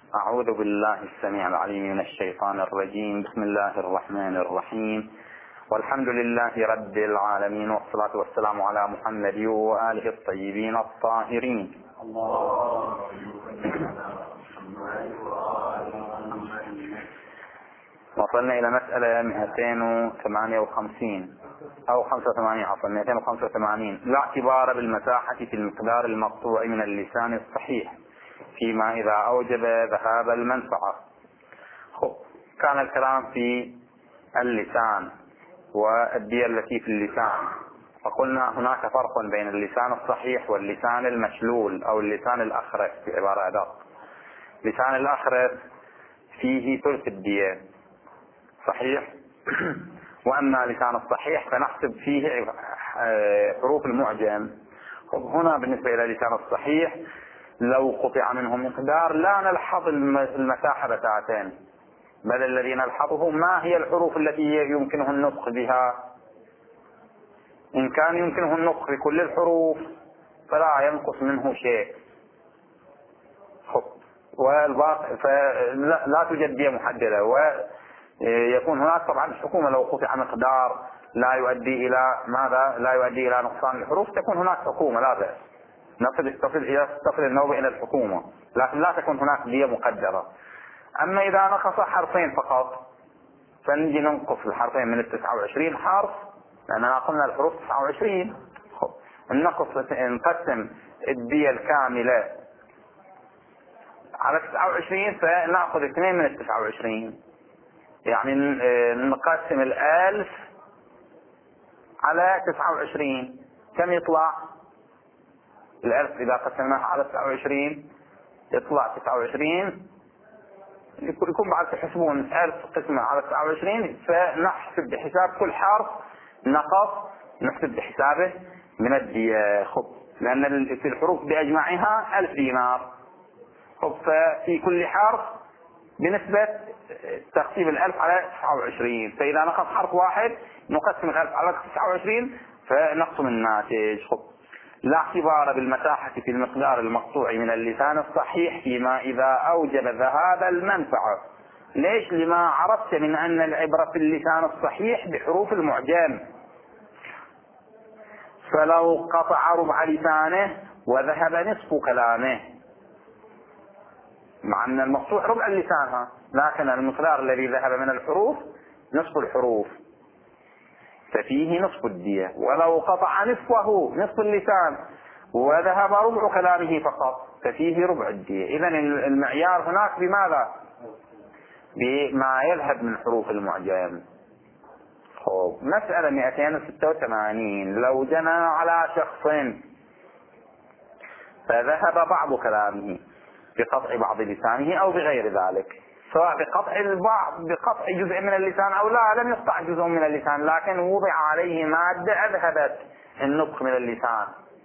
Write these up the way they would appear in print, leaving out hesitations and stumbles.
أعوذ بالله السميع العليم من الشيطان الرجيم. بسم الله الرحمن الرحيم، والحمد لله رب العالمين، والصلاة والسلام على محمد وآله الطيبين الطاهرين. وصلنا إلى مسألة 258 أو 85، عفوا 285. لا اعتبار بالمساحة في المقدار المقطوع من اللسان الصحيح فيما إذا أوجب ذهاب المنفعة. كان الكلام في اللسان والدية التي في اللسان، فقلنا هناك فرق بين اللسان الصحيح واللسان المشلول أو اللسان الأخرس بعبارة أدق. لسان الأخرس فيه ثلث الدية صحيح وأما لسان الصحيح فنحسب فيه حروف المعجم. هنا بالنسبة إلى لسان الصحيح لو قطع منه مقدار لا نلحظ المساحة بتاعتين، بل الذي نلحظه ما هي الحروف التي يمكنه النطق بها. إن كان يمكنه النطق بكل الحروف فلا ينقص منه شيء، والباقي فلا توجد دية محددة. ويكون هناك طبعا حكومة لو قطع مقدار لا يؤدي إلى ماذا؟ لا يؤدي إلى نقصان الحروف، تكون هناك حكومة لا بأس، تصل النوبة إلى الحكومة، لكن لا تكون هناك دية مقدرة. أما إذا نقص حرفين فقط فنجي ننقص الحرفين من 29 حرف، لأننا قلنا الحروف 29. نقسم الدية الكاملة على 29 فنأخذ 2 من 29، يعني نقسم 1000 على 29 كم يطلع؟ 1000 إذا قسمناها على 29 يطلع 29. يكون بعد تحسبون 1000 قسمة على 29 فنحسب بحساب كل حرف نقص، نحسب بحسابه من الدية. لأن في الحروف بأجمعها 1000 دينار. ففي كل حرف بنسبة تقسيم 1000 على 29، فإذا نقص حرف واحد نقسم 1000 على 29 فنقسم الناتج. لا اعتبار بالمساحة في المقدار المقطوع من اللسان الصحيح فيما إذا أوجب ذهاب المنفعة. ليش؟ لما عرفت من أن العبرة في اللسان الصحيح بحروف المعجم. فلو قطع ربع لسانه وذهب نصف كلامه، مع أن المقطوع ربع اللسان، لكن المقدار الذي ذهب من الحروف نصف الحروف ففيه نصف الدية. ولو قطع نصفه، نصف اللسان، وذهب ربع كلامه فقط ففيه ربع الدية. إذن المعيار هناك بماذا؟ بما يذهب من حروف المعجم. مسألة 286. لو جنى على شخص فذهب بعض كلامه بقطع بعض لسانه أو بغير ذلك، سواء بقطع البعض بقطع جزء من اللسان أو لا لم يقطع جزء من اللسان، لكن وضع عليه مادة أذهبت النطق من اللسان،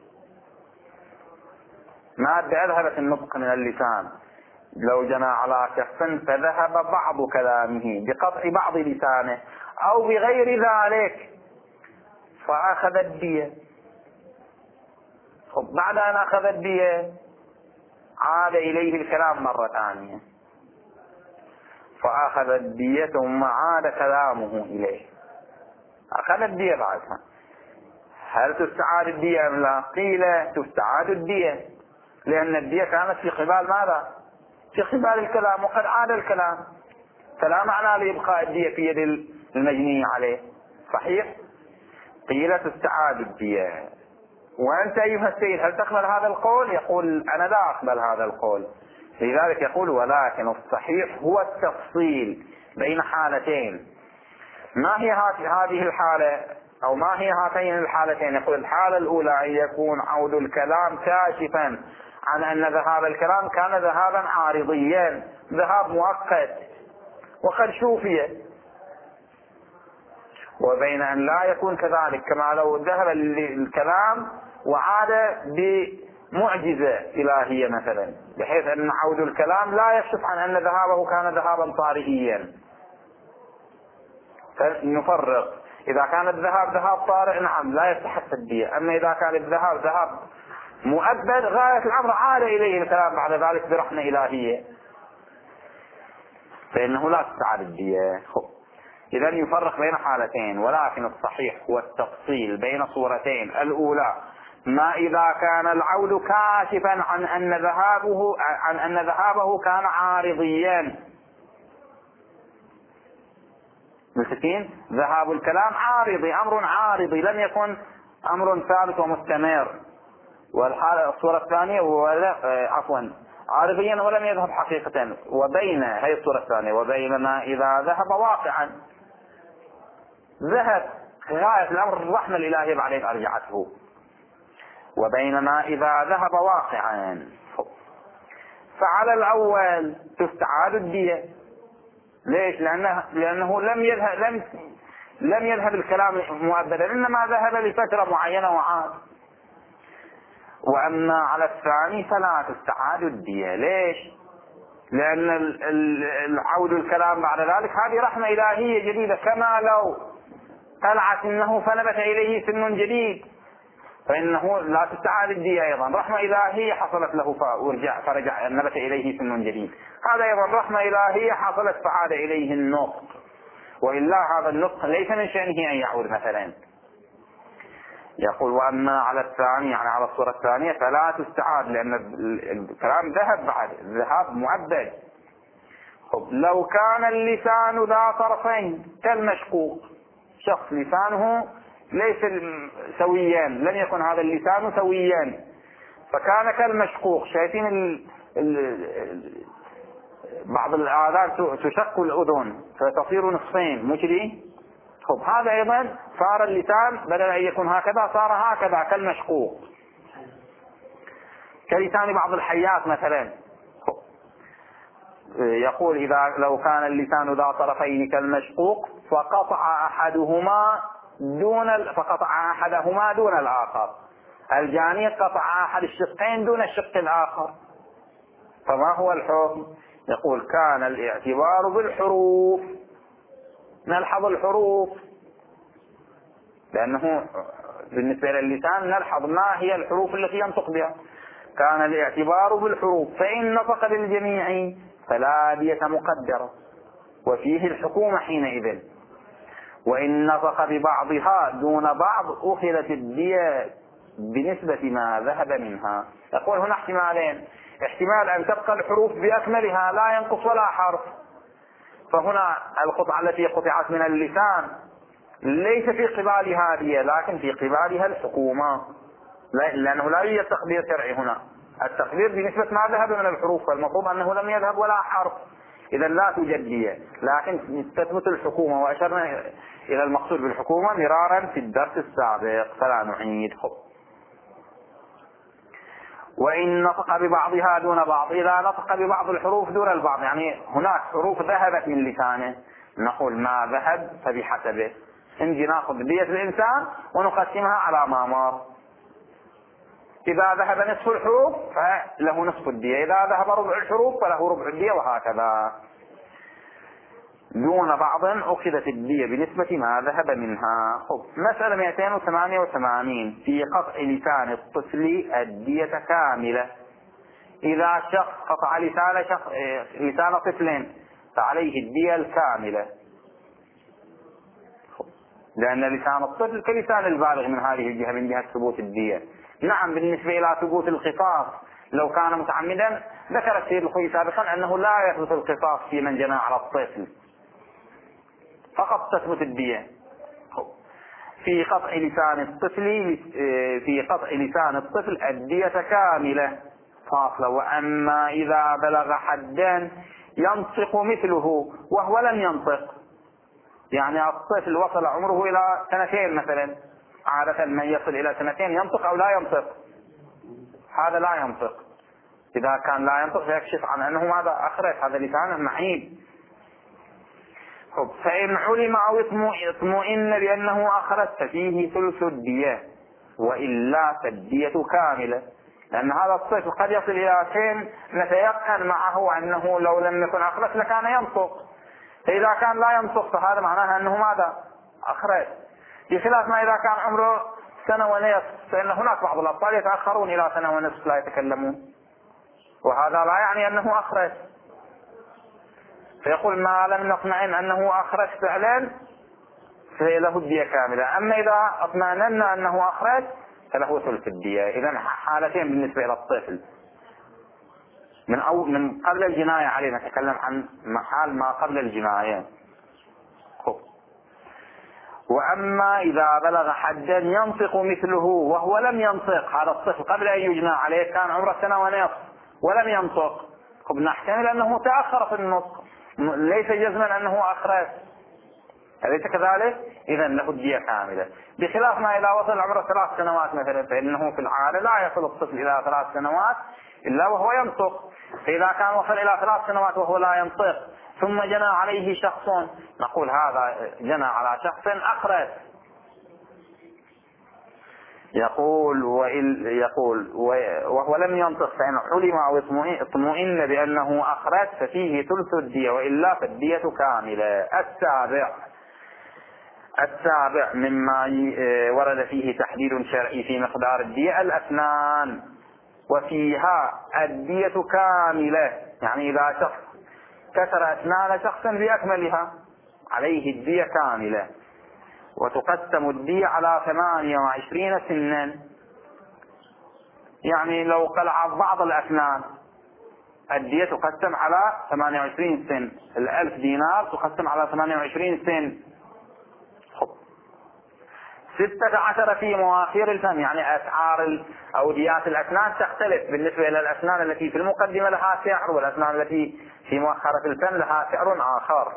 مادة أذهبت النطق من اللسان. لو جنى على شخص فذهب بعض كلامه بقطع بعض لسانه أو بغير ذلك فأخذ الدية. بعد أن أخذ الدية عاد إليه الكلام مرة ثانية فأخذ الدية ثم عاد كلامه إليه، أخذ الدية بعدها. هل تستعاد الدية أم لا؟ قيل تستعاد الدية، لأن الدية كانت في قبال ماذا؟ في قبال الكلام، وقد عاد الكلام، فلا معنى لإبقاء الدية في يد المجني عليه. صحيح؟ قيل تستعاد الدية. وأنت أيها السيد هل تقبل هذا القول؟ يقول أنا لا أقبل هذا القول. لذلك يقول ولكن الصحيح هو التفصيل بين حالتين. ما هي هذه الحالة أو ما هي هاتين الحالتين؟ يقول الحالة الأولى أن يكون عود الكلام كاشفا عن أن ذهاب الكلام كان ذهابا عارضيا، ذهاب مؤقت وقد شوفي، وبين أن لا يكون كذلك، كما لو ذهب الكلام وعاد بمعجزة إلهية مثلا، بحيث أن عود الكلام لا يكشف عن أن ذهابه كان ذهابا طارئيا. فنفرق، إذا كان الذهاب ذهاب طارئ نعم لا يستحق الدية، أما إذا كان الذهاب ذهاب مؤبد غاية الأمر عاد إليه الكلام بعد ذلك برحمة إلهية فإنه لا تستعاد الدية. إذا يفرق بين حالتين، ولكن الصحيح هو التفصيل بين صورتين. الأولى ما إذا كان العود كاشفا عن أن ذهابه كان عارضيا، بالحكين ذهاب الكلام عارضي، أمر عارضي لم يكن أمر ثابت ومستمر. والحالة الصورة الثانية عارضيا ولم يذهب حقيقة. وبين هي الصورة الثانية وبين ما إذا ذهب واقعا، ذهب غاية الأمر الرحمة الإلهية بعدين أرجعته، وبين ما إذا ذهب واقعا. فعلى الأول تستعاد الدية. ليش؟ لأنه لم يذهب الكلام مؤبدا، إنما ذهب لفترة معينة وعاد. وأما على الثاني فلا تستعاد الدية. ليش؟ لأن العود الكلام بعد ذلك هذه رحمة إلهية جديدة، كما لو طلعت منه فنبت إليه سن جديد، فإنه لا تستعاد الدية أيضا. رحمة إلهية حصلت له فرجع نبت إليه سن جديد، هذا أيضا رحمة إلهية حصلت فعاد إليه النطق، وإلا هذا النطق ليس من شأنه أن يعود مثلا. يقول وأما على الثاني، يعني على الصورة الثانية، فلا تستعاد، لأن الكلام ذهب بعد ذهاب مؤبد. لو كان اللسان ذا طرفين كالمشقوق، شخص لسانه ليس سويا، لم يكن هذا اللسان سويا، فكان كالمشقوق. شايفين بعض الآذان تشق الأذن فتصير نصفين، مجري. هذا أيضا صار اللسان بدل أن يكون هكذا صار هكذا كالمشقوق، كلسان بعض الحيات مثلا. يقول إذا لو كان اللسان ذا طرفين كالمشقوق فقطع أحدهما دون الآخر، الجاني قطع أحد الشقين دون الشق الآخر. فما هو الحكم؟ يقول كان الاعتبار بالحروف، نلحظ الحروف، لأنه بالنسبة للسان نلحظ ما هي الحروف التي ينطق بها. كان الاعتبار بالحروف، فإن نطق بالجميع فلا دية مقدرة وفيه الحكومة حينئذ، وإن نطق ببعضها دون بعض أخذت الدية بنسبة ما ذهب منها. يقول هنا احتمالين: احتمال أن تبقى الحروف بأكملها لا ينقص ولا حرف، فهنا القطعة التي قطعت من اللسان ليس في قبالها دية لكن في قبالها الحكومة، لأنه لا يوجد تقدير شرعي هنا، التقدير بنسبة ما ذهب من الحروف، فالمفروض أنه لم يذهب ولا حرف، إذا لا توجد دية، لكن تثبت الحكومة. وأشرنا إلى المقصود بالحكومة مرارا في الدرس السابق فلا نعيده. وإن نطق ببعضها دون بعض، إذا نطق ببعض الحروف دون البعض، يعني هناك حروف ذهبت من لسانه، نقول ما ذهب فبحسبه، نجي ناخذ دية الإنسان ونقسمها على ما مر. إذا ذهب نصف الحروف فله نصف الدية، إذا ذهب ربع الحروف فله ربع الدية، وهكذا. دون بعض أخذت الدية بنسبة ما ذهب منها. مسألة 288 في قطع لسان الطفل الدية كاملة. إذا شخص قطع لسان طفل فعليه الدية الكاملة، لأن لسان الطفل كلسان البالغ من هذه الجهة، من جهة ثبوت الدية. نعم بالنسبة إلى ثبوت القصاص لو كان متعمدا، ذكر السيد الخوي سابقا أنه لا يثبت القصاص في من جنى على الطفل، فقط تثبت الدية. في قطع لسان الطفل الدية كاملة فاصلة. وأما إذا بلغ حدا ينطق مثله وهو لم ينطق، يعني الطفل وصل عمره إلى 2 مثلا، عادة من يصل إلى 2 ينطق أو لا ينطق، هذا لا ينطق. إذا كان لا ينطق يكشف عن أنه ماذا أخرج، هذا لسانه معيب. فإن علم أو اطمئن بأنه أخرج ففيه ثلث الدية، وإلا فالدية كاملة، لأن هذا الطفل قد يصل إلى سن نتيقن معه أنه لو لم يكن أخرج لكان ينطق، فإذا كان لا ينطق فهذا معناه أنه ماذا أخرج، بخلاف ما إذا كان عمره 1 ونصف، فإن هناك بعض الأطفال يتأخرون إلى 1 ونصف لا يتكلمون، وهذا لا يعني أنه أخرج. فيقول ما لم نطمئن أنه أخرج فعلا فله الدية كاملة، أما إذا اطمأننا أنه أخرج فله ثلث الدية. إذا حالتين بالنسبة إلى الطفل. من قبل الجناية عليه، نتكلم عن حال ما قبل الجناية. وأما إذا بلغ حدا ينطق مثله وهو لم ينطق، هذا الطفل قبل أن يجنى عليه كان عمره سنة ونصف ولم ينطق، نحتمل أنه تأخر في النطق، ليس جزما أنه أخرج، أليس كذلك؟ إذا له الدية كاملة. بخلاف ما إذا وصل عمره 3 سنوات مثلا، فإنه في العادة لا يصل الطفل إلى 3 سنوات إلا وهو ينطق. فإذا كان وصل إلى 3 سنوات وهو لا ينطق ثم جنى عليه شخص، نقول هذا جنى على شخص أخرج. يقول وهو لم ينطق فإن علم أو اطمئن بأنه أخرج ففيه ثلث الدية، وإلا فالدية كاملة. السابع مما ورد فيه تحديد شرعي في مقدار الدية الأسنان، وفيها الدية كاملة، يعني إذا شخص كسر أسنان شخص بأكملها عليه الدية كاملة. وتقسم الدية على 28 سنا، يعني لو قلع بعض الأسنان الدية تقسم على 28 سن، 1000 دينار تقسم على 28 سن. 16 في مواخير الفم، يعني أسعار أو ديات الأسنان تختلف بالنسبة إلى الأسنان التي في المقدمة لها سعر، والأسنان التي في مؤخرة الفم لها سعر آخر.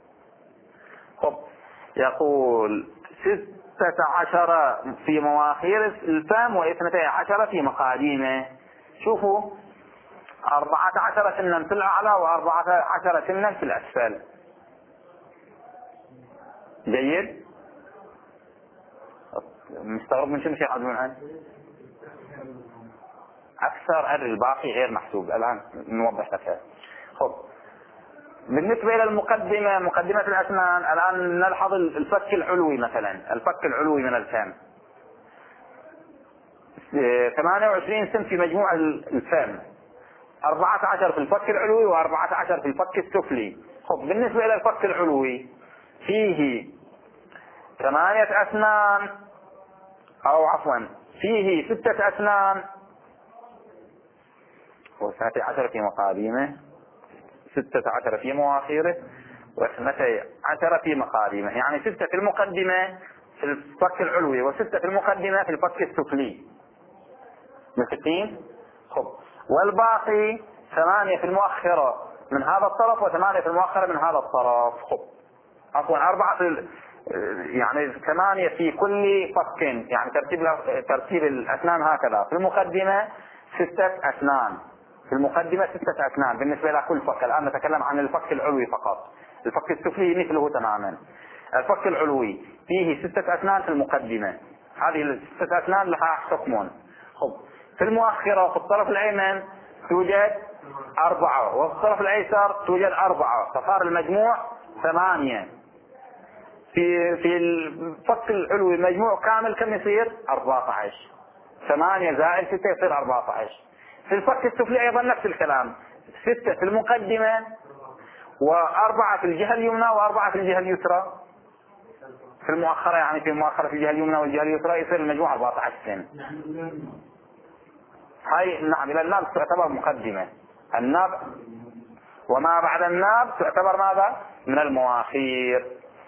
يقول 16 في مواخير الفم و12 في مقاديمه. شوفوا 14 سنا في الأعلى و14 سنا في الأسفل. جيد؟ مستغرب من شنو شيخ عبد المنعم؟ أكثر الباقي غير محسوب. الآن نوضح لك. بالنسبة إلى المقدمة، مقدمة الأسنان، الآن نلحظ الفك العلوي مثلا، الفك العلوي من الفم 28 سم في مجموع الفم، 14 في الفك العلوي و14 في الفك السفلي. بالنسبة إلى الفك العلوي فيه 8 أسنان، أو عفوا فيه 6 أسنان، و12 في مقاديمه، 16 في مواخيره، و12 في مقاديمه، يعني 6 في المقدمة في الفك العلوي و6 في المقدمة في الفك السفلي. متفقين؟ والباقي 8 في المؤخرة من هذا الطرف و8 في المؤخرة من هذا الطرف. عفوا 4 في يعني 8 في كل فك، يعني ترتيب الأسنان هكذا. في المقدمة 6 أسنان، في المقدمة 6 أسنان بالنسبة إلى كل فك. الآن نتكلم عن الفك العلوي فقط، الفك السفلي مثله تماما. الفك العلوي فيه 6 أسنان في المقدمة، هذه 6 أسنان لها حكم. في المؤخرة في الطرف الأيمن توجد 4، وفي الطرف الأيسر توجد 4، فصار المجموع 8. في الفك العلوي مجموع كامل كم يصير؟ 14. 8 زائد 6 يصير 14. في الفك السفلي أيضا نفس الكلام، 6 في المقدمة و4 في الجهة اليمنى و4 في الجهة اليسرى. في المؤخرة يعني في المؤخرة في الجهة اليمنى والجهة اليسرى يصير المجموع 14 سن. هاي نعم، إلى الناب تعتبر مقدمة، الناب وما بعد الناب تعتبر ماذا؟ من المواخير.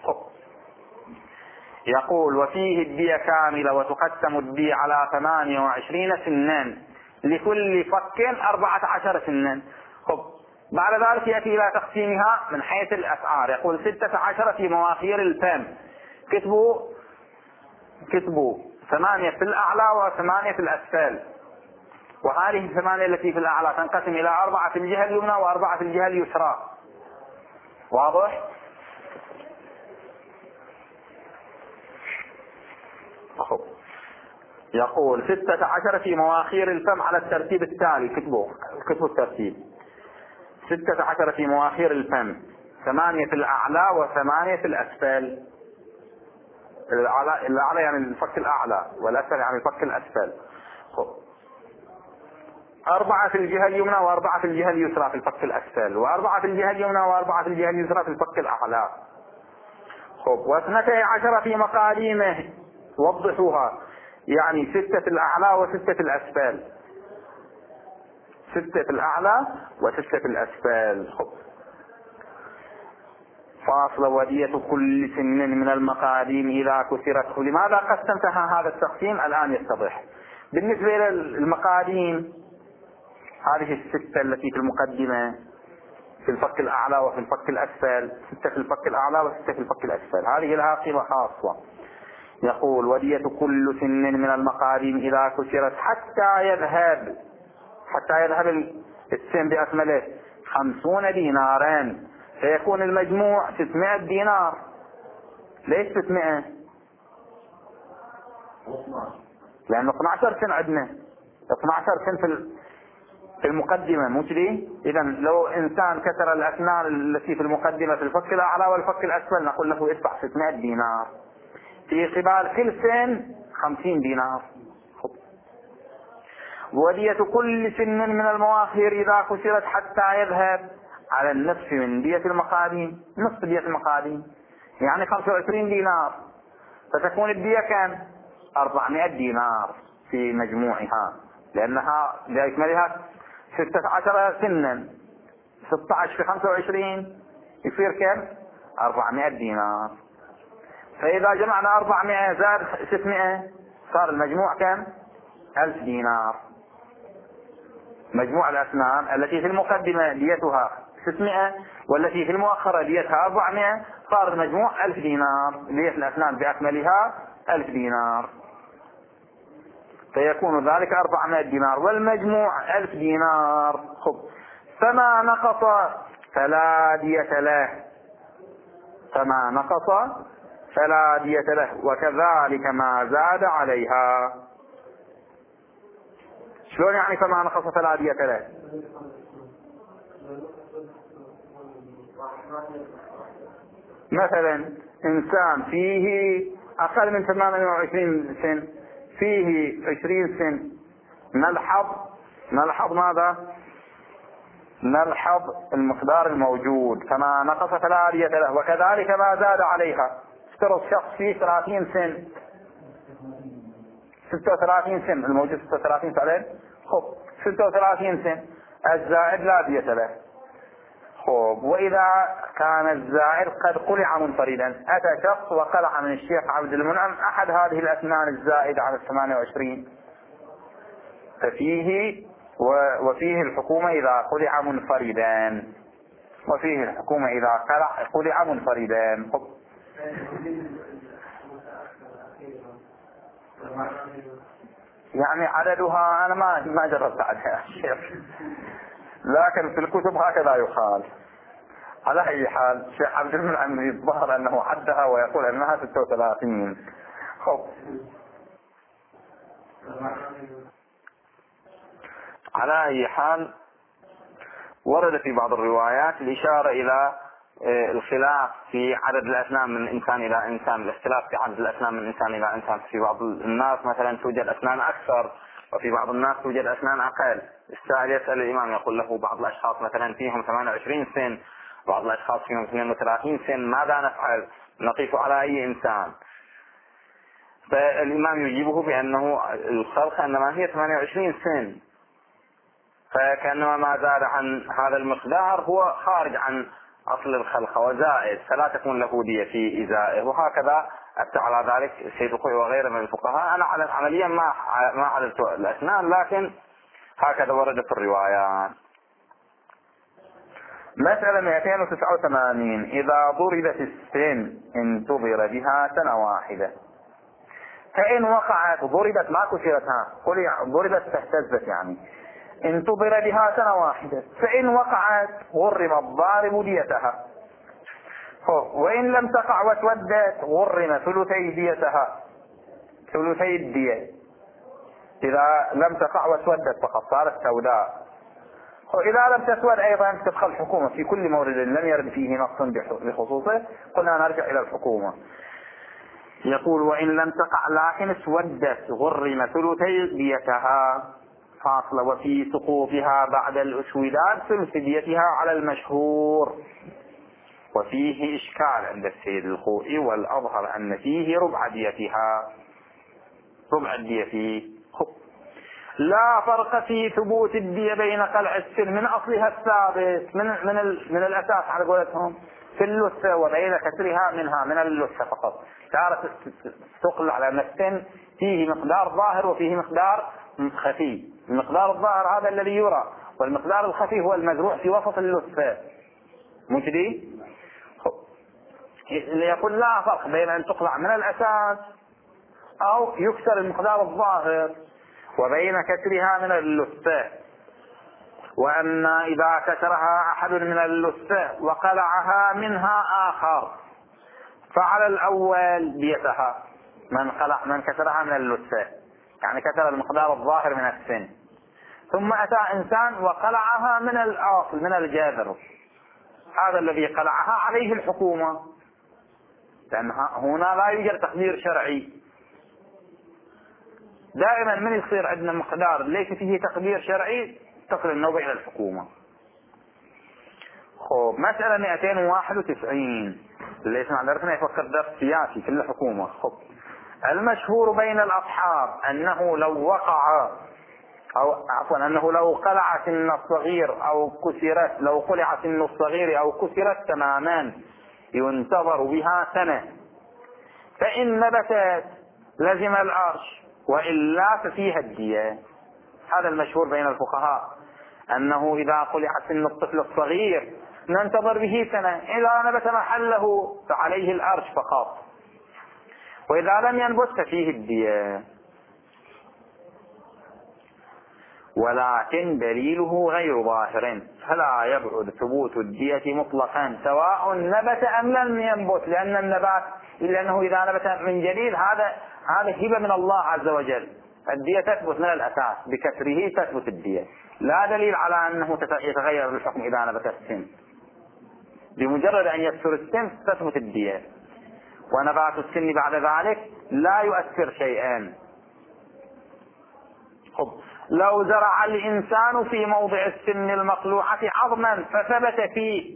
يقول وفيه الدية كاملة، وتقسم الدية على 28 سنا، لكل فك 14 سنا. بعد ذلك يأتي إلى تقسيمها من حيث الأسعار. يقول 16 في مواخير الفم، كتبوا 8 في الأعلى و8 في الأسفل، وهذه 8 التي في الأعلى تنقسم إلى 4 في الجهة اليمنى و4 في الجهة اليسرى. واضح؟ يقول 16 في مواخير الفم على الترتيب التالي. كتبوا الترتيب. 16 في مواخير الفم، 8 في الأعلى و8 في الأسفل. الأعلى يعني الفك الأعلى، والأسفل يعني الفك الأسفل. 4 في الجهة اليمنى و4 في الجهة اليسرى في الفك الأسفل، و4 في الجهة اليمنى و4 في الجهة اليسرى في الفك الأعلى. خب، و12 في مقاديمه وضحوها، يعني 6 في الأعلى و6 في الأسفل، 6 في الأعلى و6 في الأسفل. خب، فاصل ودية كل سن من المقاديم إذا كسرت. لماذا قسمتها هذا التقسيم؟ الآن يتضح. بالنسبة للمقاديم هذه 6 التي في المقدمة في الفك الأعلى وفي الفك الأسفل، 6 في الفك الأعلى و6 في الفك الأسفل، هذه لها قيمة خاصة. يقول ودية كل سن من المقاديم إذا كسرت حتى يذهب السن بأكمله 50 دينارا، فيكون المجموع 600 دينار. ليش 600؟ لأنه 12 سن عندنا، 12 سن في المقدمة، مو كذي؟ إذا لو إنسان كسر الأسنان التي في المقدمة في الفك الأعلى والفك الأسفل نقول له ادفع 600 دينار، في قبال كل سن 50 دينار. ودية كل سن من المواخير إذا كسرت حتى يذهب على النصف من دية المقاديم، نصف دية المقاديم يعني 25 دينار، فتكون الدية كم؟ 400 دينار في مجموعها، لأنها بأكملها 16 سنا، 16 في 25 يصير كم؟ 400 دينار. فإذا جمعنا 400 زاد 600 صار المجموع كم؟ 1000 دينار. مجموع الأسنان التي في المقدمة ديتها 600 والتي في المؤخرة ديتها 400 صار المجموع 1000 دينار. دية الأسنان بأكملها 1000 دينار، فيكون ذلك 400 دينار والمجموع 1000 دينار. خب، فما نقص فلا دية له، فما نقص فلا دية له، وكذلك ما زاد عليها. شلون يعني فما نقص فلا دية له؟ مثلا إنسان فيه أقل من 28 سن، فيه 20 سن، نلحظ ماذا؟ نلحظ المقدار الموجود، فما نقص فلا دية له، وكذلك ما زاد عليها. افترض شخص فيه 30 سن، 36 سن، الموجود 36 فعلا. خب، 36 سن الزائد لا دية له. خب، وإذا كان الزائد قد قلع منفردا، أتى شخص وقلع من الشيخ عبد المنعم أحد هذه الأسنان الزائدة على 28، وفيه الحكومة إذا قلع منفردا، وفيه الحكومة إذا قلع منفردا. خب، يعني عددها أنا ما جربت عدها شيخ، لكن في الكتب هكذا يقال. على أي حال الشيخ عبد المنعم يظهر أنه عدها ويقول أنها 36. خب، على أي حال ورد في بعض الروايات الإشارة إلى الخلاف في عدد الأسنان من إنسان إلى إنسان، الاختلاف في عدد الأسنان من إنسان إلى إنسان. في بعض الناس مثلا توجد أسنان أكثر، وفي بعض الناس توجد أسنان أقل. السائل يسأل الإمام يقول له بعض الأشخاص مثلا فيهم 28 سن، بعض الأشخاص فيهم 32 سن، ماذا نفعل؟ نقيس على أي إنسان؟ فالإمام يجيبه بأنه الخلقة إنما هي 28 سن، فكأنما ما زاد عن هذا المقدار هو خارج عن أصل الخلقة وزائد، فلا تكون له دية في إزائه. وهكذا أتى على ذلك السيد الخوئي وغيره من الفقهاء. أنا عمليا ما عددت الأسنان، لكن هكذا ورد في الروايات. مسألة 289. إذا ضربت السن انتظر بها سنة واحدة، فإن وقعت ضربت ما كسرتها، ضربت فاهتزت، يعني انتظر بها سنة واحدة، فإن وقعت غرم الضارب ديتها. وإن لم تقع وتودت غرم ثلثي ديتها، ثلثي الدية. إذا لم تقع وتودت فقط صارت سوداء. وإذا لم تسود أيضا تدخل الحكومة في كل مورد لم يرد فيه نص بخصوصه، قلنا نرجع إلى الحكومة. يقول وإن لم تقع لكن اسودت غرم ثلثي ديتها. فاصلة وفي سقوطها بعد الأسودان ثلث ديتها على المشهور. وفيه إشكال عند السيد الخوئي، والأظهر أن فيه ربع ديتها، ربع الدية فيه. لا فرق في ثبوت الدية بين قلع السن من أصلها الثابت من الأساس على قولتهم في اللثة، وبين كسرها منها من اللثة فقط. صارت تقلع على أن السن فيه مقدار ظاهر وفيه مقدار خفي. المقدار الظاهر هذا الذي يرى، والمقدار الخفي هو المزروع في وسط اللثة. مجدي يقول لا فرق بين أن تقلع من الأساس أو يكسر المقدار الظاهر وبين كسرها من اللثة، وأن إذا كسرها أحد من اللثة وقلعها منها آخر فعلى الأول ديتها من كسرها من اللثة، يعني كسر المقدار الظاهر من السن، ثم أتى إنسان وقلعها من الأصل من الجذر، هذا الذي قلعها عليه الحكومة، لأن هنا لا يوجد تقدير شرعي. دائما من يصير عندنا مقدار ليس فيه تقدير شرعي تصل النوبة إلى الحكومة. مسألة 291 اللي يسمع درسنا يفكر درس سياسي في الحكومة. المشهور بين الأصحاب أنه لو وقع أنه لو قلع سن الصغير أو كسرت، لو قلع سن الصغير أو كسرت تماما ينتظر بها سنة، فإن نبتت لزم الأرش وإلا ففيها الدية. هذا المشهور بين الفقهاء أنه إذا قلع سن الطفل الصغير ننتظر به سنة، إذا نبت محله فعليه الأرش فقط، وإذا لم ينبت ففيه الدية. ولكن دليله غير ظاهر فلا يبعد ثبوت الدية مطلقا سواء نبت أم لم ينبت، لأن النبات لأنه إذا نبت من جديد هذا هبة من الله عز وجل، الدية تثبت من الأساس، بكسره تثبت الدية. لا دليل على أنه يتغير الحكم إذا نبت السن، بمجرد أن يكسر السن تثبت الدية، ونبات السن بعد ذلك لا يؤثر شيئا. لو زرع الإنسان في موضع السن المقلوعة عظما فثبت فيه،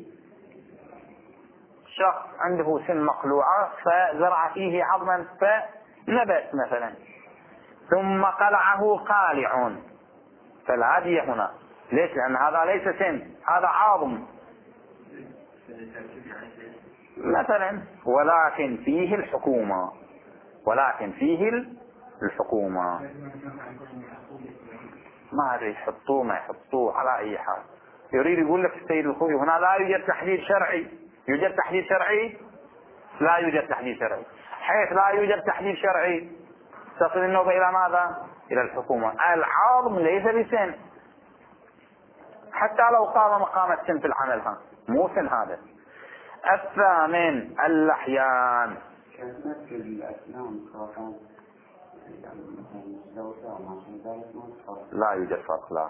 شخص عنده سن مقلوعة فزرع فيه عظما فنبت مثلا، ثم قلعه قالع، فلا دية هنا. ليش؟ لأن هذا ليس سن، هذا عظم مثلا، ولكن فيه الحكومة، ما أدري يحطوه ما يحطوه على أي حال. يريد يقول لك السيد الخوئي هنا لا يوجد تحديد شرعي. يوجد تحديد شرعي؟ لا يوجد تحديد شرعي. حيث لا يوجد تحديد شرعي تصل النوبة إلى ماذا؟ إلى الحكومة. العظم ليس بسن، حتى لو قام مقام السن في العمل مو سن هذا. الثامن اللحيان. لا يوجد فرق لا.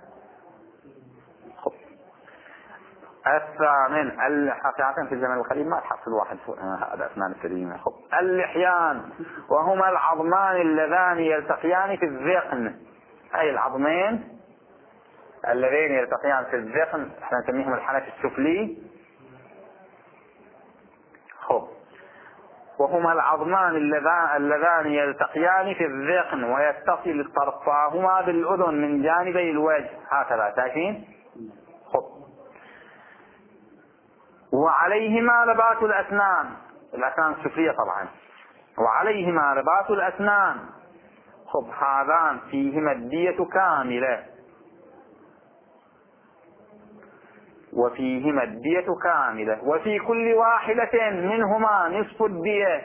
الثامن حقيقة في الزمن القديم ما تحصل واحد هذا أسنان السليمة. اللحيان وهما العظمان اللذان يلتقيان في الذقن، أي العظمين اللذين يلتقيان في الذقن احنا نسميهم الحنك السفلي. وهما العظمان اللذان يلتقيان في الذقن ويتصل طرفاهما بالأذن من جانبي الوجه، هكذا شايفين. وعليهما رباط الأسنان السفلية طبعا، وعليهما رباط الأسنان. هذان فيهما الدية كاملة، وفيهما الدية كاملة، وفي كل واحدة منهما نصف الدية.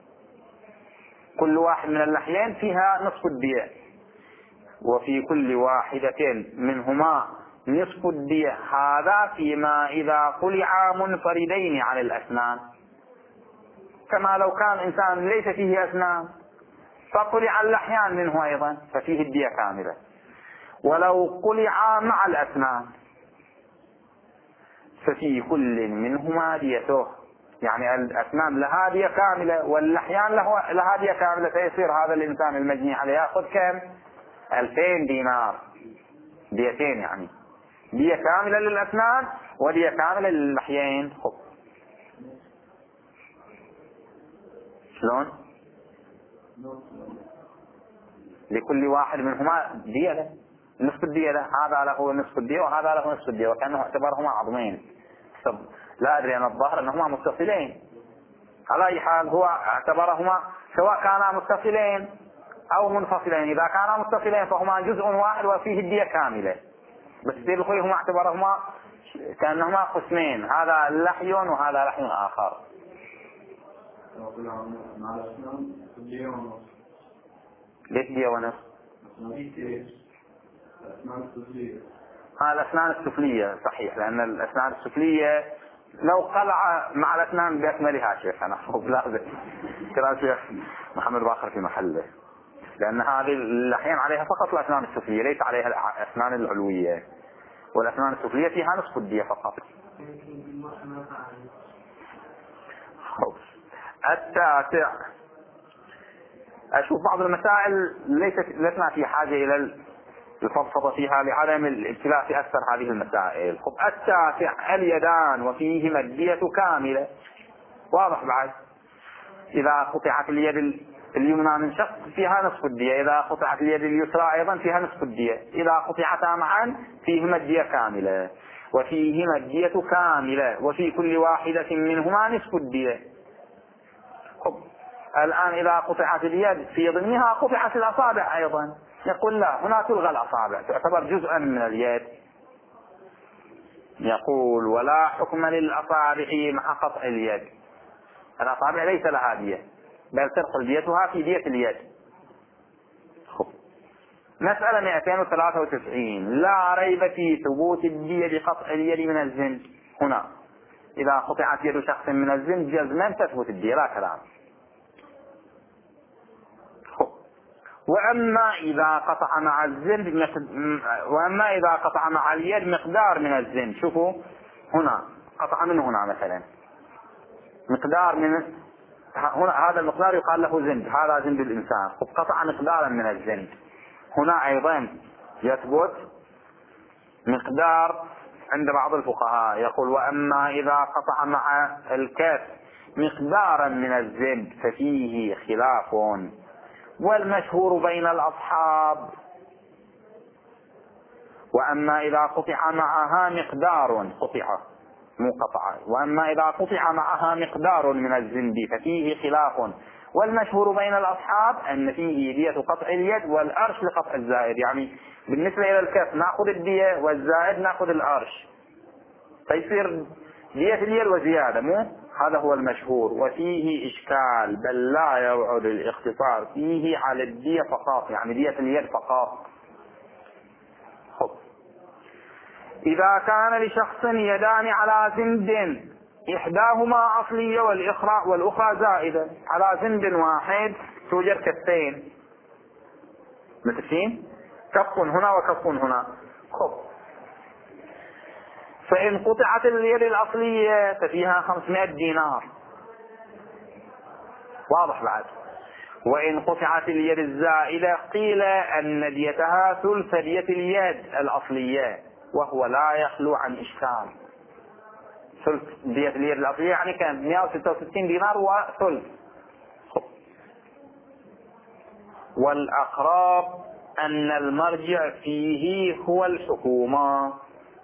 كل واحد من اللحيين فيها نصف الدية، وفي كل واحدة منهما نصف الدية. هذا فيما إذا قلعا منفردين عن الأسنان، كما لو كان إنسان ليس فيه أسنان فقلع اللحيان منه أيضا ففيه الدية كاملة. ولو قلعا مع الأسنان ففي كل منهما ديته، يعني الأسنان لها دية كاملة واللحيان لها دية كاملة، فيصير هذا الإنسان المجني عليه يأخذ كم؟ 2000 دينار. ديتين يعني، دية كاملة للأسنان ودية كاملة للحيين. خب شلون؟ لكل واحد منهما دية له نصف الدية له، هذا له نصف الدية وهذا له نصف الدية، وكأنه اعتبرهما عظمين. لا أدري، أنا الظاهر أنهما متصلين. على أي حال هو اعتبرهما سواء كانا متصلين أو منفصلين. إذا كانا متصلين فهما جزء واحد وفيه الدية كاملة، بس في الخوي هما اعتبرهما كأنهما قسمين، هذا لحي وهذا لحي آخر. ليش دية ونصف؟ الأسنان السفلية صحيح، لأن الأسنان السفلية لو قلع مع الأسنان بأكملها شيخ، أنا لازم كلام شيخ محمد باخر في محله، لأن هذه الأحيان عليها فقط الأسنان السفلية، ليس عليها الأسنان العلوية، والأسنان السفلية فيها نصف الدية فقط. التاسع، أشوف بعض المسائل لسنا في حاجة إلى الفضفضة فيها لعدم الابتلاء في أكثر هذه المسائل. التاسع، اليدان وفيهما الدية كاملة. واضح بعد؟ إذا قطعت اليد اليمنى من شخص فيها نصف الدية، إذا قطعت اليد اليسرى أيضا فيها نصف الدية، إذا قطعتا معا فيهما الدية كاملة، وفيهما الدية كاملة وفي كل واحدة منهما نصف الدية. الآن إذا قطعت اليد في ضمنها قطعت الأصابع أيضا، يقول لا، هنا تلغى الأصابع، تعتبر جزءا من اليد. يقول ولا حكم للأصابع مع قطع اليد، الأصابع ليس لها دية، بل تدخل ديتها في دية اليد. مسألة 293، لا ريب في ثبوت الدية بقطع اليد من الزند. هنا إذا قطعت يد شخص من الزند جزما تثبت الدية، لا كلام. وأما إذا قطع مع الزند وأما إذا قطع مع اليد مقدار من الزند، شوفوا هنا قطع من هنا مثلا مقدار من هنا، هذا المقدار يقال له زند، هذا زند الإنسان، قطع مقدارا من الزند. هنا أيضا يثبت مقدار عند بعض الفقهاء، يقول وأما إذا قطع مع الكف مقدارا من الزند ففيه خلاف، والمشهور بين الأصحاب. وأما إذا قطع معها مقدار، قطع مو قطع، وأما إذا قطع معها مقدار من الزند ففيه خلاف، والمشهور بين الأصحاب أن فيه دية قطع اليد والأرش لقطع الزائد. يعني بالنسبة إلى الكف نأخذ الدية والزائد نأخذ الأرش، فيصير دية اليد وزيادة، مو هذا هو المشهور. وفيه إشكال، بل لا يوعد الاختصار فيه على الدية فقط، يعني دية اليد فقط. إذا كان لشخص يدان على زند إحداهما أصلية والأخرى زائدة، على زند واحد توجد كفين متفقين، كف هنا وكف هنا. فإن قطعت اليد الأصلية ففيها 500 دينار، واضح بعد. وإن قطعت اليد الزائدة قيل أن ديتها ثلث دية اليد الأصلية، وهو لا يخلو عن إشكال. ثلث دية اليد الأصلية يعني كان 166 دينار وثلث. والأقرب أن المرجع فيه هو الحكومة،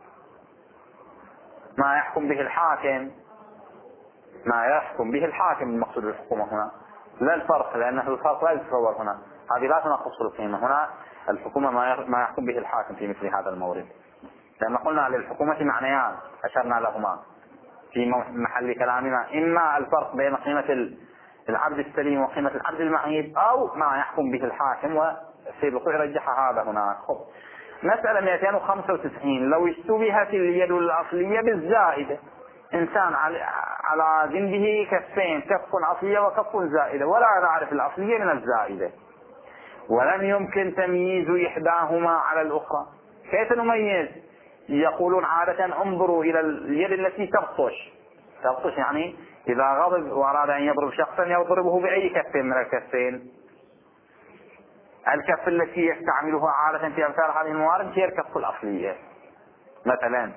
ما يحكم به الحاكم، ما يحكم به الحاكم المقصود بالحكومة هنا، لا الفرق، لأنه الفرق لا يتصور هنا، هذه لا تنقص القيمة. هنا الحكومة ما يحكم به الحاكم في مثل هذا المورد، لأن قلنا للحكومة معنيان أشرنا لهما في محل كلامنا، إما الفرق بين قيمة العبد السليم وقيمة العبد المعيب، أو ما يحكم به الحاكم، وفي الوقوع رجح هذا هناك. مسألة 295، لو اشتبهت اليد الأصلية بالزائدة، إنسان على جنبه كفين، كف أصلية وكف زائدة، ولا نعرف الأصلية من الزائدة، ولم يمكن تمييز إحداهما على الأخرى، كيف نميز؟ يقولون عادة انظروا إلى اليد التي تبطش، يعني إذا غضب وأراد أن يضرب شخصا يضربه بأي كف من الكفين، الكف التي يستعملها عادة في أمثال هذه الموارد هي الكف الأصلية مثلا.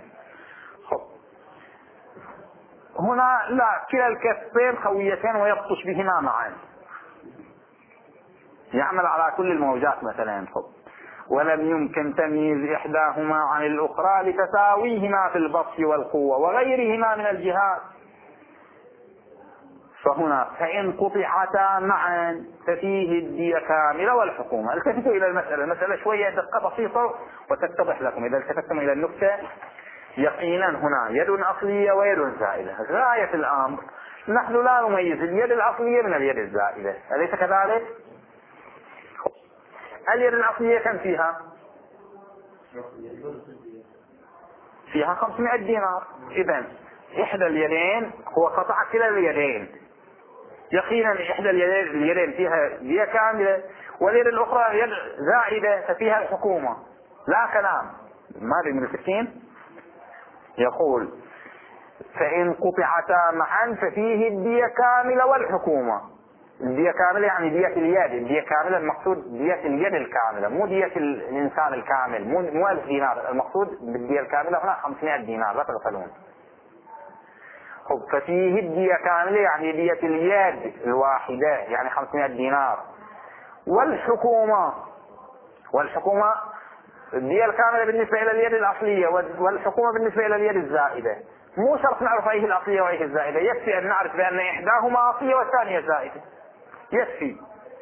هنا لا، كلا الكفين خويتين ويبطش بهما معا، يعمل على كل الموجات مثلا. ولم يمكن تمييز إحداهما عن الأخرى لتساويهما في البطش والقوة وغيرهما من الجهات. فهنا فإن قطعتا معا ففيه الدية كاملة والحكومة. التفتوا إلى المسألة شوية دقة بسيطة وتتضح لكم إذا التفتتم إلى النكتة يقينا. هنا يد أصلية ويد زائدة. غاية الأمر نحن لا نميز اليد الأصلية من اليد الزائدة، أليس كذلك؟ اليد الأصلية كم فيها؟ فيها 500 دينار. إذن إحدى اليدين هو قطع كلا اليدين، يقينا إحدى اليدين فيها دية كاملة، واليد الأخرى يد زائدة ففيها الحكومة. لا كلام. ماذا من الفكين؟ يقول فإن قطعتا معا ففيه الدية كاملة والحكومة. الدية كاملة يعني دية اليد. الدية كاملة المقصود دية اليد الكاملة، مو دية الإنسان الكامل، مو 1000 دينار. المقصود بالدية الكاملة هنا 500 دينار، لا تغفلون. ففيه الدية كاملة يعني دية اليد الواحدة يعني 500 دينار. والحكومة الدية الكاملة بالنسبة إلى اليد الأصلية، والحكومة بالنسبة إلى اليد الزائدة. مو شرط نعرف أيه الأصلية وأيه الزائدة، يكفي أن نعرف بأن إحداهما أصلية والثانية زائدة، يكفي.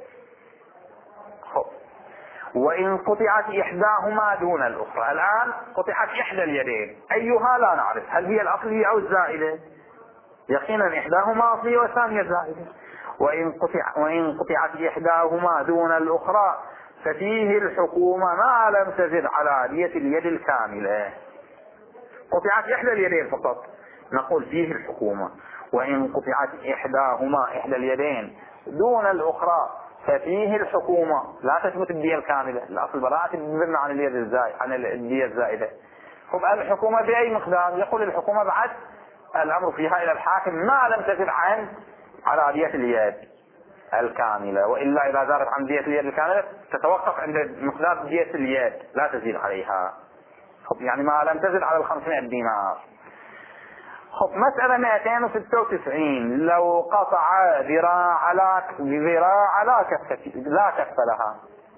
وإن قطعت إحداهما دون الأخرى، الآن قطعت إحدى اليدين، أيها لا نعرف، هل هي الأصلية أو الزائدة؟ يقينا إحداهما أصلية والثانية زائدة. وإن قطعت إحداهما دون الأخرى ففيه الحكومة ما لم تزد على دية اليد الكاملة. قطعت إحدى اليدين فقط نقول فيه الحكومة. وإن قطعت إحدى اليدين دون الأخرى ففيه الحكومة، لا تثبت الدية الكاملة. الأصل براءة تدل عن الدية الزائدة. الحكومة بأي مقدار؟ يقول الحكومة بعد الأمر فيها إلى الحاكم ما لم تزد على دية اليد الكاملة، وإلا إذا زادت عن دية اليد الكاملة تتوقف عند مقدار دية اليد لا تزيد عليها، يعني ما لم تزد على 500 دينار. مسألة 296. لو قطع ذراع لا كف لها.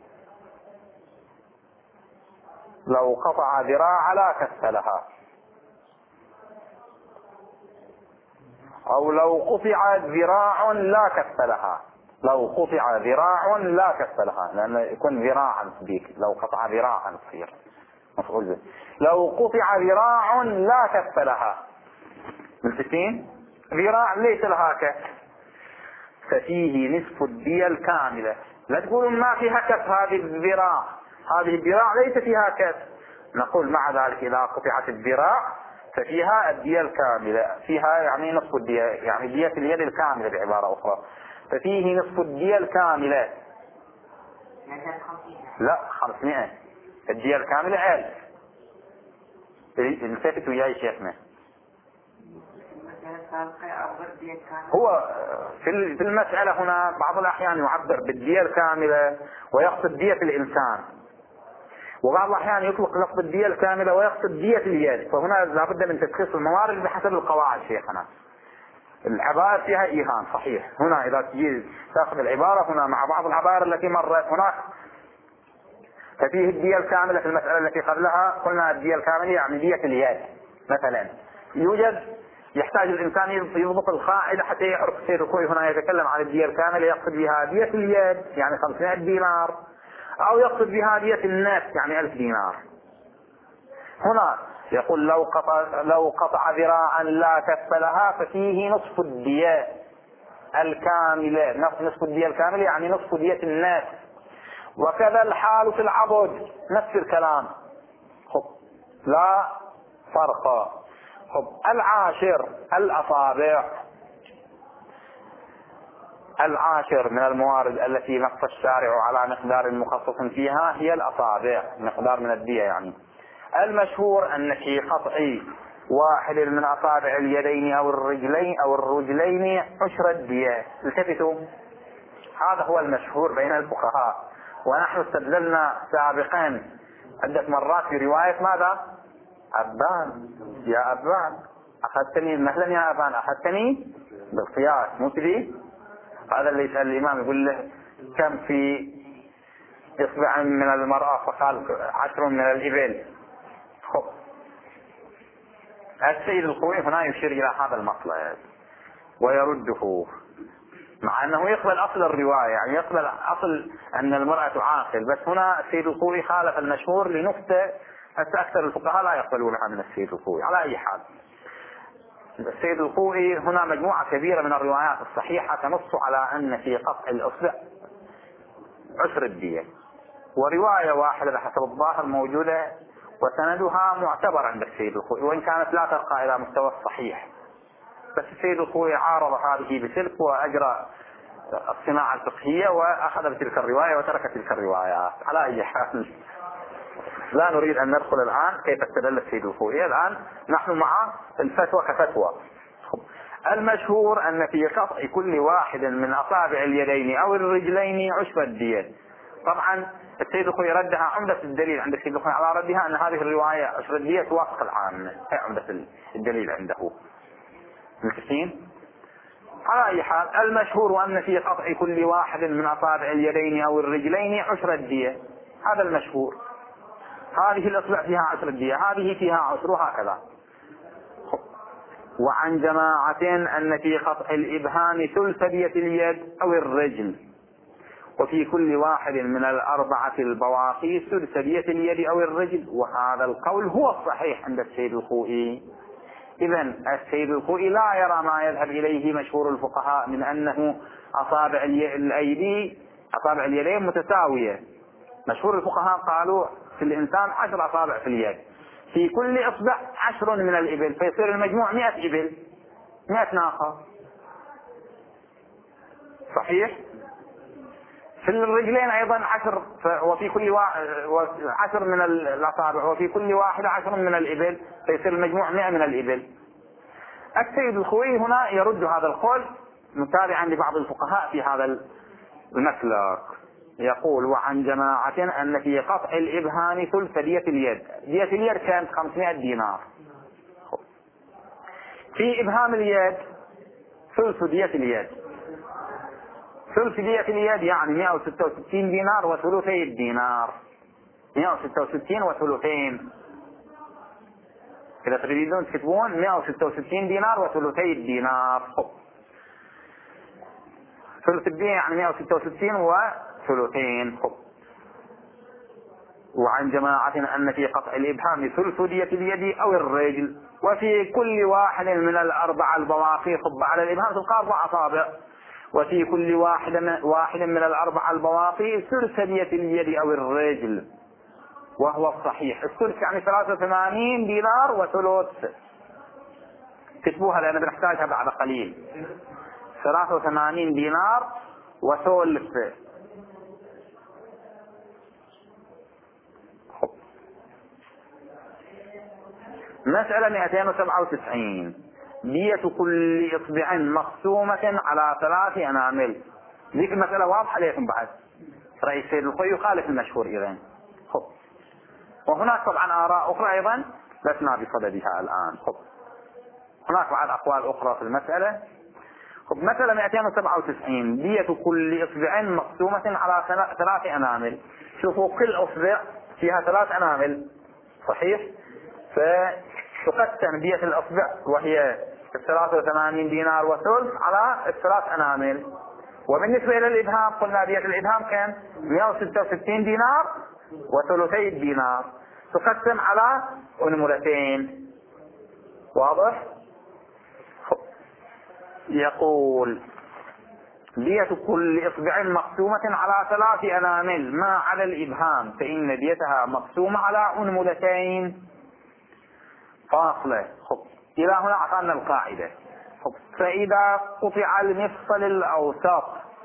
لو قطع ذراع لا كف لها، أو لو قطع ذراع لا كف لها. لو قطع ذراع لا كف لها، لأنه يكون ذراعا بيك. لو قطع ذراعا تصير مفعول به. لو قطع ذراع لا كف لها، ملتفين؟ ذراع ليس لها كف ففيه نصف الدية الكاملة. لا تقولوا ما فيها كف هذه الذراع، هذه الذراع ليس فيها كف. نقول مع ذلك إذا قطعت الذراع ففيها الدية الكاملة، فيها يعني نصف الدية، يعني دية اليد الكاملة بعبارة أخرى، ففيه نصف الدية الكاملة. لا 500. الدية الكاملة 1000. التفت وياي شيخنا. هو في المسألة هنا بعض الأحيان يعبر بالدية الكاملة ويقصد دية الإنسان، وبعض الأحيان يطلق لفظ الدية الكاملة ويقصد دية اليد. فهنا لابد من تشخيص الموارد بحسب القواعد شيخنا. العبارة فيها إيهام صحيح. هنا إذا تجي تأخذ العبارة هنا مع بعض العبارة التي مرت هناك، ففيه الدية الكاملة في المسألة التي قبلها قلنا الدية الكاملة يعني دية اليد مثلا. يحتاج الإنسان يضبط القاعدة حتى يعرف السيد الخوي هنا يتكلم عن الدية الكاملة يقصد بها دية اليد يعني 500 دينار، أو يقصد بها دية النفس يعني 1000 دينار. هنا يقول لو قطع ذراعا لا كف لها ففيه نصف الدية الكاملة. نصف الدية الكاملة يعني نصف دية النفس. وكذا الحال في العضد نفس الكلام. لا فرق. العاشر الأصابع. العاشر من الموارد التي نص الشارع على مقدار مخصص فيها هي الأصابع، مقدار من الدية يعني. المشهور أن في قطع واحد من أصابع اليدين أو الرجلين 10 الدية. التفتوا، هذا هو المشهور بين الفقهاء. ونحن استدللنا سابقا عدة مرات في رواية ماذا؟ أبان، يا أبان أخذتني مثلا، يا أبان أخذتني بالقياس، مو كذي؟ هذا اللي يسأل الإمام يقول له كم في إصبع من المرأة؟ فقال 10 من الإبل. خب السيد الخوئي هنا يشير إلى هذا المطلب ويرده، مع أنه يقبل أصل الرواية، يعني يقبل أصل أن المرأة عاقل، بس هنا السيد الخوئي خالف المشهور لنقطة أكثر الفقهاء لا يقبلونها من السيد الخوئي. على أي حال، السيد الخوئي هنا مجموعة كبيرة من الروايات الصحيحة تنص على أن في قطع الإصبع عسر الدية، ورواية واحدة بحسب الظاهر موجودة وسندها معتبر عند السيد الخوئي، وإن كانت لا ترقى إلى مستوى الصحيح، بس السيد الخوئي عارض هذه بسلك وأجرى الصناعة الفقهية وأخذ بتلك الرواية وترك تلك الروايات. على أي حال لا نريد أن ندخل الآن كيف استدل السيد الخوئي، الآن نحن مع الفتوى كفتوى. المشهور أن في قطع كل واحد من أصابع اليدين أو الرجلين عشر الدية. طبعا السيد الخوئي ردها، عمدة الدليل عند السيد الخوئي على ردها أن هذه الرواية عشر الدية توافق العامة، هي عمدة الدليل عنده. متفقين؟ على أي حال المشهور أن في قطع كل واحد من أصابع اليدين أو الرجلين عشر الدية، هذا المشهور. هذه الأصبع فيها عشر الدية، هذه فيها عشر، وهكذا. وعن جماعة أن في قطع الإبهام ثلث دية اليد أو الرجل، وفي كل واحد من الأربعة البواقي ثلث دية اليد أو الرجل، وهذا القول هو الصحيح عند السيد الخوئي. إذن السيد الخوئي لا يرى ما يذهب إليه مشهور الفقهاء من أنه أصابع الأيدي، أصابع اليدين متساوية. مشهور الفقهاء قالوا في الإنسان 10 أصابع في اليد، في كل إصبع 10 من الإبل، فيصير المجموع 100 إبل، 100 ناقة. صحيح؟ في الرجلين أيضا 10، وفي كل 10 من الأصابع، وفي كل واحدة 10 من الإبل، فيصير المجموع 100 من الإبل. السيد الخوئي هنا يرد هذا القول متابعا لبعض الفقهاء في هذا المسلك، يقول وعن جماعة أن في قطع الإبهام ثلث دية اليد. دية اليد كانت 500 دينار، في إبهام اليد ثلث دية اليد، ثلث دية اليد يعني 166 دينار وثلثي الدينار، 166 وثلثين. إذا تريدون تكتبون 166 دينار وثلثي الدينار. ثلث الدية يعني 166 وثلثين. وعن جماعة أن في قطع الإبهام ثلث دية اليد أو الرجل، وفي كل واحد من الأربع البواقي، خب على الإبهام تبقى 4 أصابع، وفي كل واحد من الأربع البواقي ثلث دية اليد أو الرجل، وهو الصحيح. الثلث يعني 83 دينار وثلث، كتبوها لأن بنحتاجها بعد قليل. 83 دينار وثلث. مسألة 297، دية كل إصبع مقسومة على 3 أنامل. ذيك المسألة واضحة لكم بعد، رئيس السيد الخوئي يخالف المشهور إذن. وهناك طبعا آراء أخرى أيضا لسنا بصددها الآن. هناك بعض أقوال أخرى في المسألة. مسألة 297، دية كل إصبع مقسومة على 3 أنامل. شوفوا كل إصبع فيها 3 أنامل، صحيح؟ فتقسم دية الإصبع وهي 83 دينار وثلث على 3 أنامل. وبالنسبة إلى الإبهام قلنا دية الإبهام كان 166 دينار وثلثي الدينار، تقسم على أنملتين. واضح؟ يقول دية كل إصبع مقسومة على 3 أنامل ما على الإبهام، فإن ديتها مقسومة على أنملتين فاصلة. إلى هنا أعطانا القاعدة. فإذا قطع المفصل الأوسط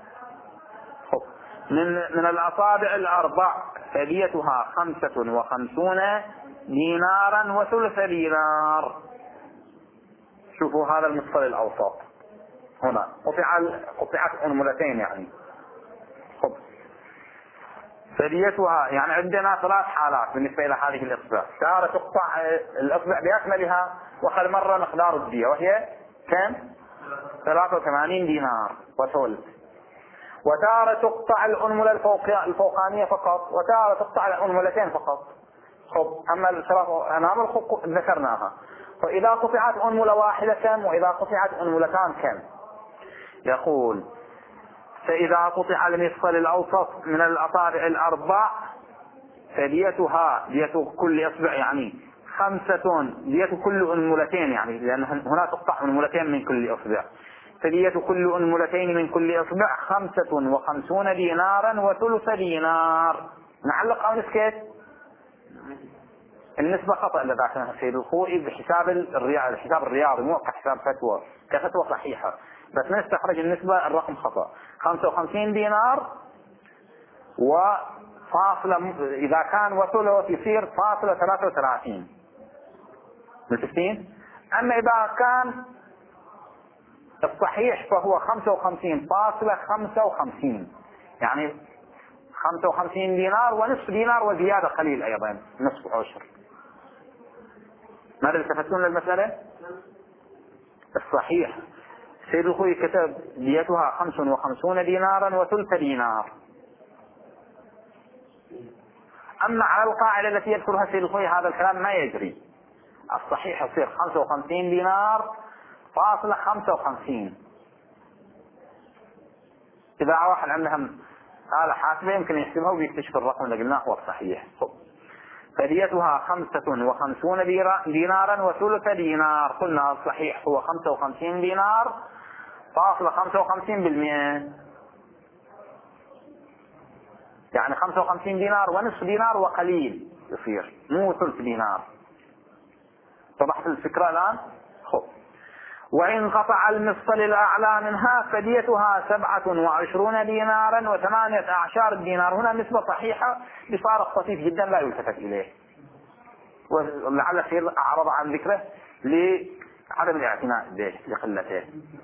من الأصابع الأربع فديتها 55 دينارا وثلث دينار. شوفوا هذا المفصل الأوسط هنا قطعت أنملتين يعني. فديتها يعني عندنا ثلاث حالات بالنسبة إلى هذه الإصبع. تارة تقطع الإصبع بأكملها وخل مرة مقدار الدية وهي كم؟ 83 دينار وثلث. وتارة تقطع الأنملة الفوقانية فقط، وتارة تقطع الأنملتين فقط. خب أما الثلاث أنامل ذكرناها. فإذا قطعت أنملة واحدة كم؟ وإذا قطعت أنملتان كم؟ يقول فإذا قطع المفصل الأوسط من الأصابع الأربع فديتها دية كل إصبع يعني 5 دية كل أنملتين، يعني لأن هنا تقطع أنملتين من كل إصبع، فدية كل أنملتين من كل إصبع 55 دينارا وثلث دينار. نعلق أو نسكت؟ النسبة خطأ اللي ذاكرها السيد الخوئي بحساب الحساب الرياضي مو كحساب فتوى، كفتوى صحيحة، بس نستخرج النسبة الرقم خطأ. 55 دينار وفاصلة، إذا كان وثلث يصير فاصلة 33 متفقين. أما إذا كان الصحيح فهو 55.55 يعني 55 دينار ونصف دينار وزيادة قليل أيضا نصف عشر. ماذا التفتون للمسألة؟ الصحيح سيد الخوي كتب ديتها 55 دينارا وثلث دينار. أما على القاعدة التي يذكرها سيد الخوي هذا الكلام ما يجري. الصحيح يصير 55 دينار فاصلة 55. إذا واحد عندهم آلة حاسبة يمكن يحسبها ويكتشف الرقم اللي قلناه هو الصحيح. فديتها 55 دينارا وثلث دينار. قلنا الصحيح هو 55 دينار فاصلة 55%، يعني 55 دينار ونصف دينار وقليل يصير، مو ثلث دينار. وضحت الفكرة الآن؟ خب. وإن قطع المفصل الأعلى منها فديتها 27 دينارا و18 دينار. هنا نسبة صحيحة بفارق طفيف جدا لا يلتفت إليه، ولعل الشيء أعرض عن ذكره لعدم الاعتناء به لقلته.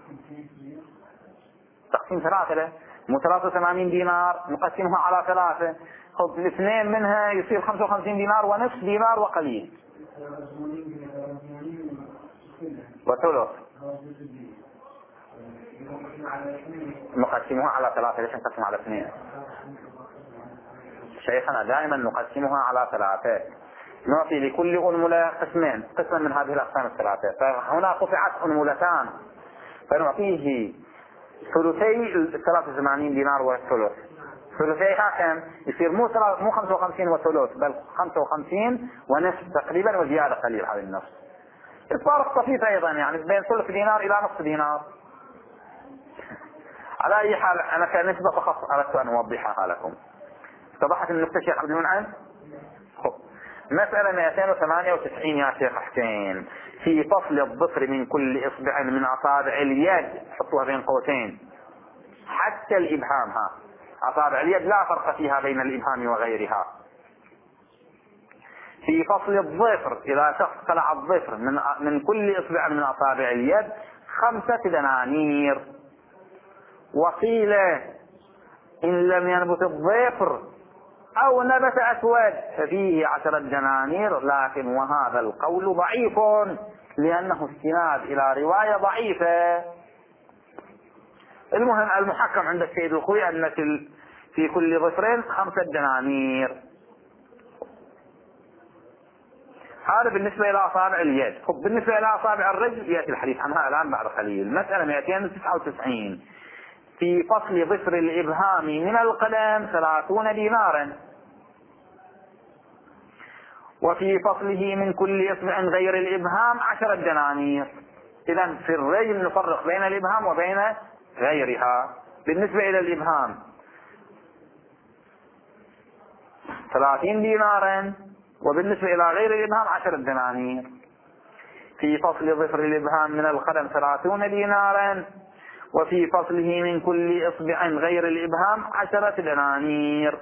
تقسيم 3 مو 83 دينار نقسمها على 3. خذ الاثنين منها يصير 55 دينار ونصف دينار وقليل وثلث. نقسمها على 3. ليش نقسمها على 2؟ شيخنا دائما نقسمها على 3. نعطي لكل أنملة قسمين، قسما من هذه الأقسام 3. فهنا قطعت أنملتان فنعطيه ثلثي 83 دينار والثلث. ثلثيها كم؟ يصير مو 55 وثلث بل 55 ونصف تقريبا وزيادة قليل على النصف. الفارق طفيف أيضا يعني بين ثلث دينار إلى نصف دينار. على أي حال أنا كنسبة فقط أردت أن أوضحها لكم. اتضحت النقطة شيخ عبد المنعم؟ مسألة 298 يا شيخ حسين. في فصل الظفر من كل إصبع من أصابع اليد، حطوها بين قوسين، حتى الإبهام. ها أصابع اليد لا فرق فيها بين الإبهام وغيرها. في فصل الظفر إذا شخص خلع الظفر من كل إصبع من أصابع اليد 5 دنانير. وقيل إن لم ينبت الظفر أو نبت أسود ففيه 10 دنانير، لكن وهذا القول ضعيف لأنه استناد إلى رواية ضعيفة. المهم المحكم عند السيد الخوي أن في كل ظفر 5 دنانير. هذا بالنسبة إلى أصابع اليد. بالنسبة إلى أصابع الرجل يأتي الحديث عنها الآن بعد قليل. مسألة 299. في فصل ظفر الإبهام من القدم 30 دينارا. وفي فصله من كل إصبع غير الإبهام 10 دنانير. إذن في الرجل نفرق بين الإبهام وبين غيرها. بالنسبة إلى الإبهام 30 دينارا، وبالنسبة إلى غير الإبهام 10 دنانير. في فصل ظفر الإبهام من القدم 30 دينارا، وفي فصله من كل إصبع غير الإبهام 10 دنانير.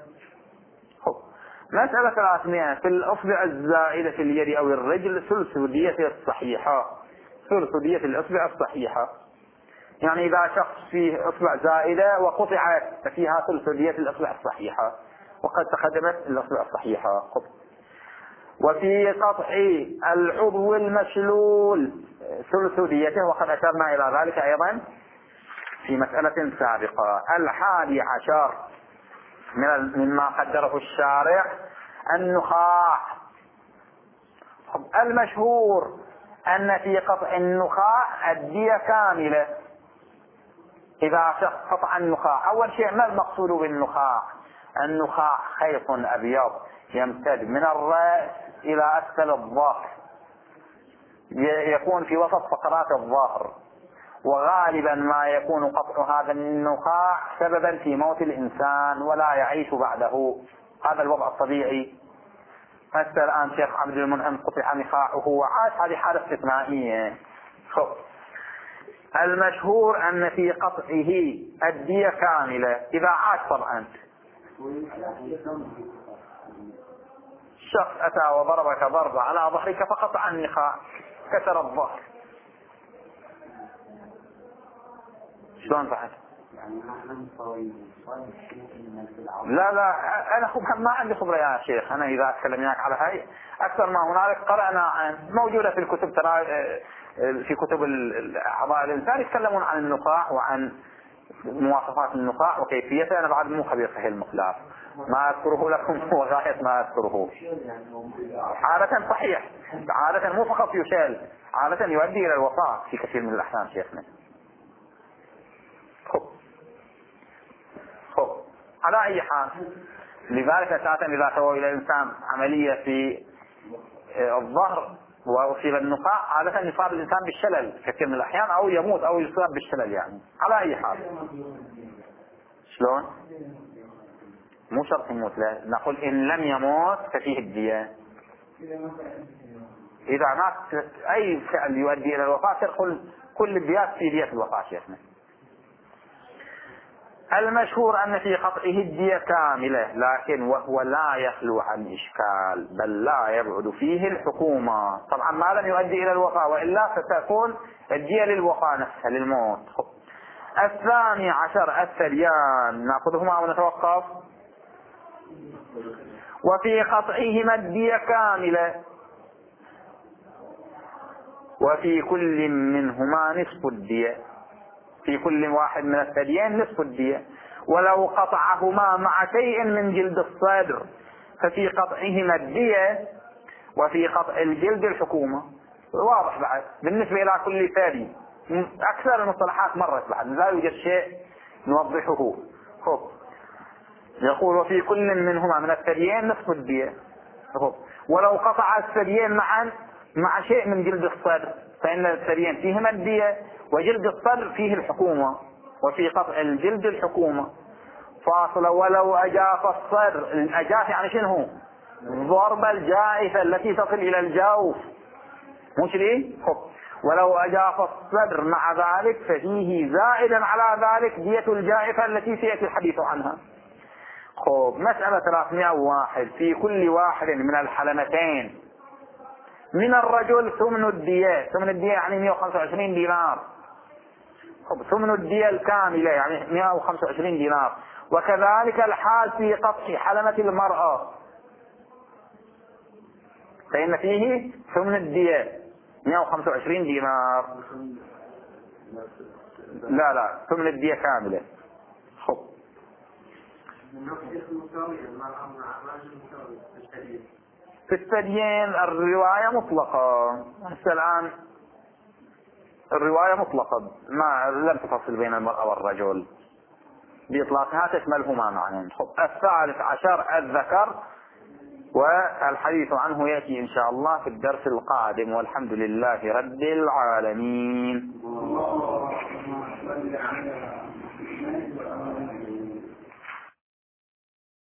مسألة 300. في الأصبع الزائدة في اليد أو الرجل ثلث دية الصحيحة. ثلث دية الأصبع الصحيحة، يعني إذا شخص فيه أصبع زائدة وقطعت ففيها ثلث دية الأصبع الصحيحة. وقد تقدمت الأصل الصحيحة. وفي قطع العضو المشلول ثلث ديته، وقد أشرنا إلى ذلك أيضا في مسألة سابقة. 11 مما قدره الشارع النخاع. المشهور أن في قطع النخاع الدية كاملة. إذا شخص قطع النخاع، أول شيء ما المقصود بالنخاع؟ النخاع خيط أبيض يمتد من الرأس إلى أسفل الظهر، يكون في وسط فقرات الظهر، وغالبا ما يكون قطع هذا النخاع سببا في موت الإنسان ولا يعيش بعده. هذا الوضع الطبيعي. مثل الآن شيخ عبد المنعم قطع نخاعه وعاش، هذه حالة استثنائية. المشهور أن في قطعه الدية كاملة إذا عاش. طبعا الشخص أتى وضربك ضربة على ظهرك فقطع النخاع، كسر الظهر، شلون فعل؟ لا أنا ما عندي خبرة يا شيخ. أنا إذا أتكلم معك على هاي أكثر ما هنالك قرأنا عن موجودة في الكتب، ترى في كتب أعضاء الإنسان يتكلمون عن النخاع وعن مواصفات النخاع وكيفيته. أنا بعد مو خبير في المقدار، ما أذكره لكم وغاية ما أذكره. عادة صحيح، عادة مو فقط يشال، عادة يؤدي إلى الوفاة في كثير من الأحيان شيخنا. على أي حال، لذلك أساسا إذا سووا إلى الإنسان عملية في الظهر وأصيب النخاع، عادة يصاب الإنسان بالشلل كثير من الأحيان، أو يموت أو يصاب بالشلل يعني. على أي حال، شلون؟ مو شرط يموت، لا نقول إن لم يموت ففيه الدية. إذا مات أي فعل يؤدي إلى الوفاة تدخل كل الديات في دية الوفاة شيخنا. المشهور أن في قطعه الدية كاملة، لكن وهو لا يخلو عن إشكال، بل لا يبعد فيه الحكومة. طبعا ما لم يؤدي إلى الوفاة، وإلا ستكون الدية للوفاة نفسها، للموت. 12 الثديان، نأخذهما ونتوقف. وفي قطعهما الدية كاملة، وفي كل منهما نصف الدية، في كل واحد من الثديين نصف الدية. ولو قطعهما مع شيء من جلد الصدر ففي قطعهما الدية، وفي قطع الجلد الحكومة. واضح بعد بالنسبة إلى كل ثدي. أكثر المصطلحات مرت بعد، لا يوجد شيء نوضحه. يقول وفي كل منهما من الثديين نصف الدية. ولو قطع الثديين معا مع شيء من جلد الصدر فإن الثديين فيهما الدية، وجلد الصدر فيه الحكومة. وفي قطع الجلد الحكومة. فاصلة. ولو أجاف الصدر، الأجاف يعني شنو؟ ضرب الجائفة التي تصل إلى الجوف، مش ليه؟ ولو أجاف الصدر مع ذلك ففيه زائدا على ذلك دية الجائفة التي سيأتي الحديث عنها. مسألة 301. في كل واحد من الحلمتين من الرجل ثمن الدية. ثمن الدية يعني 125 دينار. ثمن الدية الكاملة يعني 125 دينار. وكذلك الحال في قطع حلمة المرأة، فإن فيه ثمن الدية 125 دينار. لا ثمن الدية كاملة. في الثديين الرواية مطلقة. الآن الرواية مطلقة، ما لم تفصل بين المرأة والرجل بإطلاقها، تشملهما معا. 13 الذكر، والحديث عنه يأتي إن شاء الله في الدرس القادم، والحمد لله رب العالمين.